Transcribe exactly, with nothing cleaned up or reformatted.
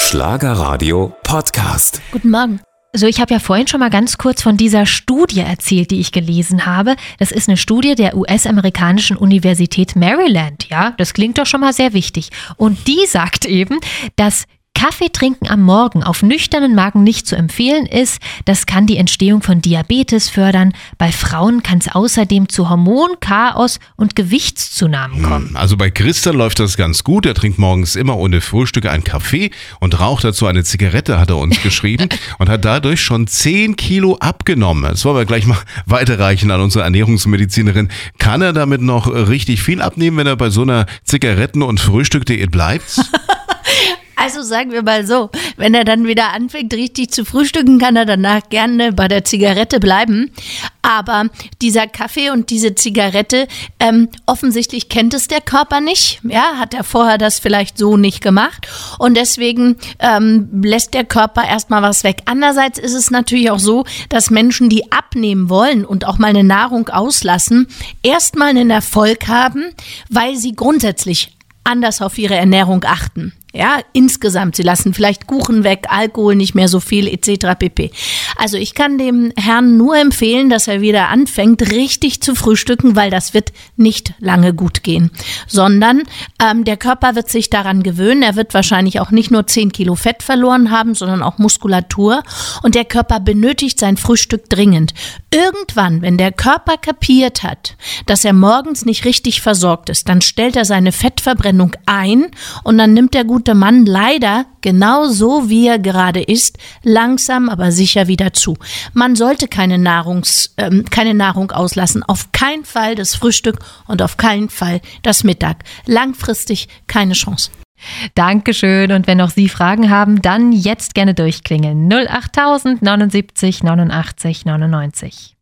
Schlagerradio Podcast. Guten Morgen. So, ich habe ja vorhin schon mal ganz kurz von dieser Studie erzählt, die ich gelesen habe. Das ist eine Studie der U S-amerikanischen Universität Maryland. Ja, das klingt doch schon mal sehr wichtig. Und die sagt eben, dass Kaffee trinken am Morgen auf nüchternen Magen nicht zu empfehlen ist. Das kann die Entstehung von Diabetes fördern. Bei Frauen kann es außerdem zu Hormonchaos und Gewichtszunahmen kommen. Also bei Christian läuft das ganz gut. Er trinkt morgens immer ohne Frühstück einen Kaffee und raucht dazu eine Zigarette, hat er uns geschrieben, und hat dadurch schon zehn Kilo abgenommen. Das wollen wir gleich mal weiterreichen an unsere Ernährungsmedizinerin. Kann er damit noch richtig viel abnehmen, wenn er bei so einer Zigaretten- und Frühstück-Diät bleibt? Also sagen wir mal so, wenn er dann wieder anfängt, richtig zu frühstücken, kann er danach gerne bei der Zigarette bleiben. Aber dieser Kaffee und diese Zigarette, ähm, offensichtlich kennt es der Körper nicht. Ja, hat er vorher das vielleicht so nicht gemacht. Und deswegen ähm, lässt der Körper erstmal was weg. Andererseits ist es natürlich auch so, dass Menschen, die abnehmen wollen und auch mal eine Nahrung auslassen, erstmal einen Erfolg haben, weil sie grundsätzlich anders auf ihre Ernährung achten. Ja, insgesamt. Sie lassen vielleicht Kuchen weg, Alkohol nicht mehr so viel et cetera pp. Also ich kann dem Herrn nur empfehlen, dass er wieder anfängt, richtig zu frühstücken, weil das wird nicht lange gut gehen. Sondern ähm, der Körper wird sich daran gewöhnen. Er wird wahrscheinlich auch nicht nur zehn Kilo Fett verloren haben, sondern auch Muskulatur. Und der Körper benötigt sein Frühstück dringend. Irgendwann, wenn der Körper kapiert hat, dass er morgens nicht richtig versorgt ist, dann stellt er seine Fettverbrennung ein und dann nimmt der gute Mann leider, genau so wie er gerade ist, langsam aber sicher wieder zu. Man sollte keine, Nahrungs, ähm, keine Nahrung auslassen, auf keinen Fall das Frühstück und auf keinen Fall das Mittag. Langfristig keine Chance. Dankeschön, und wenn auch Sie Fragen haben, dann jetzt gerne durchklingeln. null acht tausend neunundsiebzig neunundachtzig neunundneunzig.